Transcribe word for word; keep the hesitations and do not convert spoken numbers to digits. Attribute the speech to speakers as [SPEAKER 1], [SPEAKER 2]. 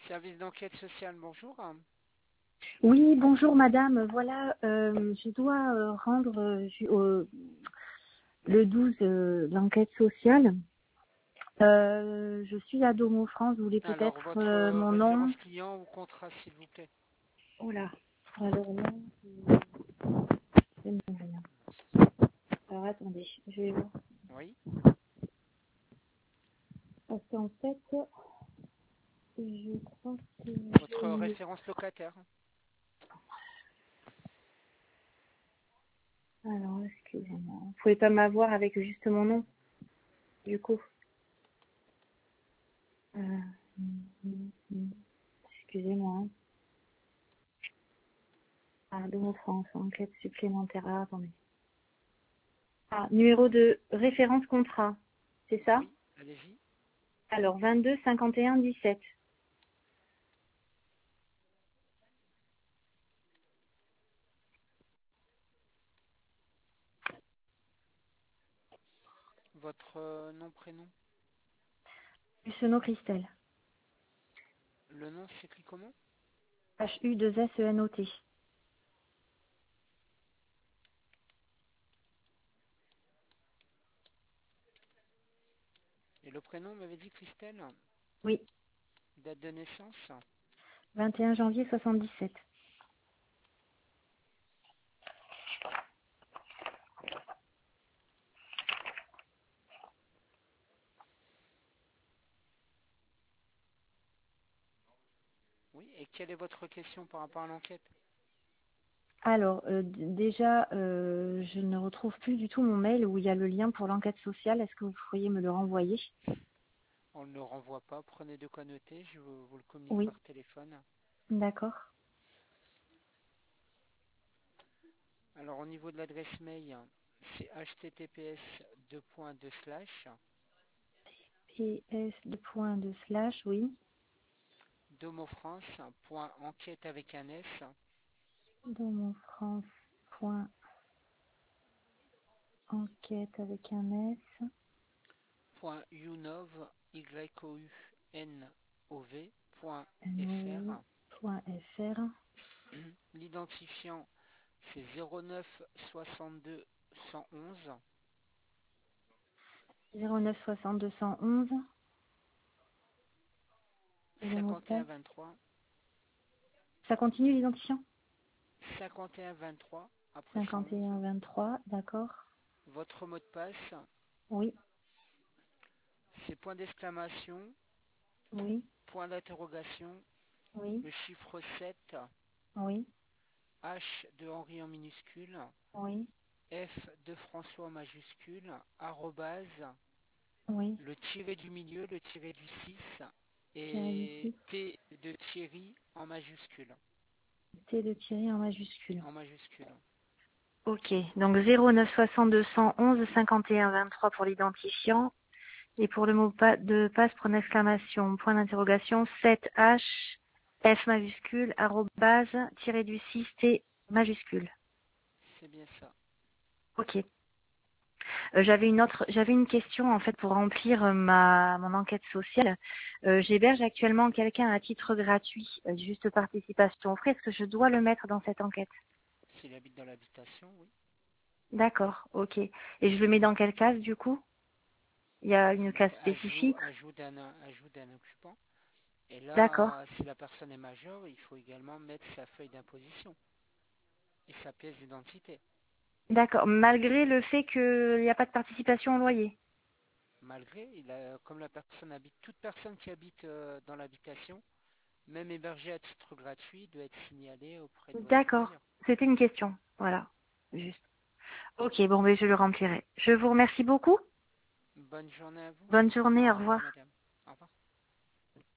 [SPEAKER 1] Service d'enquête sociale, bonjour.
[SPEAKER 2] Oui, bonjour madame. Voilà, euh, je dois euh, rendre euh, ju- au- le douze euh, l'enquête sociale. Euh, je suis à Domo France. Vous voulez
[SPEAKER 1] Alors,
[SPEAKER 2] peut-être
[SPEAKER 1] votre
[SPEAKER 2] euh,
[SPEAKER 1] euh,
[SPEAKER 2] mon
[SPEAKER 1] référence
[SPEAKER 2] nom?
[SPEAKER 1] client ou contrat, s'il vous plaît.
[SPEAKER 2] Oh là. Alors là, je ne sais rien. Alors attendez, je vais voir.
[SPEAKER 1] Oui.
[SPEAKER 2] Parce qu'en fait, je crois que
[SPEAKER 1] Votre
[SPEAKER 2] je...
[SPEAKER 1] référence locataire.
[SPEAKER 2] Alors, excusez-moi. Vous pouvez pas m'avoir avec juste mon nom, du coup. Euh, hum, hum, hum. Excusez-moi. Hein. Ah, Domo France, enquête supplémentaire. Ah, attendez. Ah, numéro de référence contrat, c'est ça?
[SPEAKER 1] Oui, allez-y.
[SPEAKER 2] Alors, vingt-deux cinquante et un dix-sept.
[SPEAKER 1] Votre euh, nom, prénom.
[SPEAKER 2] Husseno Christelle.
[SPEAKER 1] Le nom s'écrit comment?
[SPEAKER 2] H U deux S E N O T.
[SPEAKER 1] Et le prénom, m'avait dit Christelle.
[SPEAKER 2] Oui,
[SPEAKER 1] Date de naissance.
[SPEAKER 2] vingt et un janvier soixante-dix-sept.
[SPEAKER 1] Oui, et quelle est votre question par rapport à l'enquête?
[SPEAKER 2] Alors, euh, d- déjà, euh, je ne retrouve plus du tout mon mail où il y a le lien pour l'enquête sociale. Est-ce que vous pourriez me le renvoyer?
[SPEAKER 1] On ne le renvoie pas. Prenez de quoi noter, je vous, vous le communique
[SPEAKER 2] Oui,
[SPEAKER 1] par téléphone.
[SPEAKER 2] d'accord.
[SPEAKER 1] Alors, au niveau de l'adresse mail, c'est https deux points deux slash
[SPEAKER 2] P S deux points de slash, oui.
[SPEAKER 1] domofrance.enquête avec un S
[SPEAKER 2] Domofrance.enquête avec un S.
[SPEAKER 1] point unov y o u n o v point
[SPEAKER 2] N O
[SPEAKER 1] fr.
[SPEAKER 2] point F R.
[SPEAKER 1] L'identifiant c'est zéro neuf soixante-deux cent onze
[SPEAKER 2] zéro neuf soixante-deux cent onze. Et le mot de
[SPEAKER 1] cinquante et un
[SPEAKER 2] passe.
[SPEAKER 1] vingt-trois
[SPEAKER 2] Ça continue l'identifiant?
[SPEAKER 1] cinquante et un vingt-trois après
[SPEAKER 2] cinquante et
[SPEAKER 1] cent onze.
[SPEAKER 2] un vingt-trois, d'accord.
[SPEAKER 1] Votre mot de passe
[SPEAKER 2] Oui,
[SPEAKER 1] c'est point d'exclamation,
[SPEAKER 2] oui,
[SPEAKER 1] point d'interrogation,
[SPEAKER 2] oui,
[SPEAKER 1] le chiffre sept,
[SPEAKER 2] oui,
[SPEAKER 1] H de Henri en minuscule,
[SPEAKER 2] oui,
[SPEAKER 1] F de François en majuscule, arrobase,
[SPEAKER 2] oui.
[SPEAKER 1] le tiré du milieu, le tiré du six
[SPEAKER 2] Tiré du
[SPEAKER 1] et
[SPEAKER 2] six.
[SPEAKER 1] T de Thierry en majuscule.
[SPEAKER 2] T de Thierry en majuscule.
[SPEAKER 1] En majuscule.
[SPEAKER 2] Ok, donc zéro neuf soixante-deux cent onze cinquante et un vingt-trois pour l'identifiant. Et pour le mot pa- de passe, point d'exclamation, point d'interrogation, sept H, F majuscule, arrobase, tiré du six, T majuscule.
[SPEAKER 1] C'est bien ça.
[SPEAKER 2] Ok. Euh, j'avais une autre, j'avais une question en fait pour remplir euh, ma mon enquête sociale. Euh, j'héberge actuellement quelqu'un à titre gratuit, euh, juste participation aux frais. Est-ce que je dois le mettre dans cette enquête?
[SPEAKER 1] S'il habite dans l'habitation, oui.
[SPEAKER 2] D'accord, ok. Et je le mets dans quelle case du coup? Il y a
[SPEAKER 1] Vous
[SPEAKER 2] une case
[SPEAKER 1] mettez ajout,
[SPEAKER 2] spécifique?
[SPEAKER 1] ajout d'un ajout d'un occupant. Et
[SPEAKER 2] D'accord,
[SPEAKER 1] là, si la personne est majeure, il faut également mettre sa feuille d'imposition et sa pièce d'identité.
[SPEAKER 2] d'accord. Malgré le fait qu'il n'y a pas de participation au loyer.
[SPEAKER 1] Malgré, il a, comme la personne habite, toute personne qui habite euh, dans l'habitation, même hébergée à titre gratuit, doit être signalée auprès de votre
[SPEAKER 2] D'accord,
[SPEAKER 1] bailleur.
[SPEAKER 2] c'était une question. Voilà, juste. Ok, bon, mais je le remplirai. Je vous remercie beaucoup.
[SPEAKER 1] Bonne journée à vous.
[SPEAKER 2] Bonne journée, au
[SPEAKER 1] Au revoir,
[SPEAKER 2] revoir.
[SPEAKER 1] madame.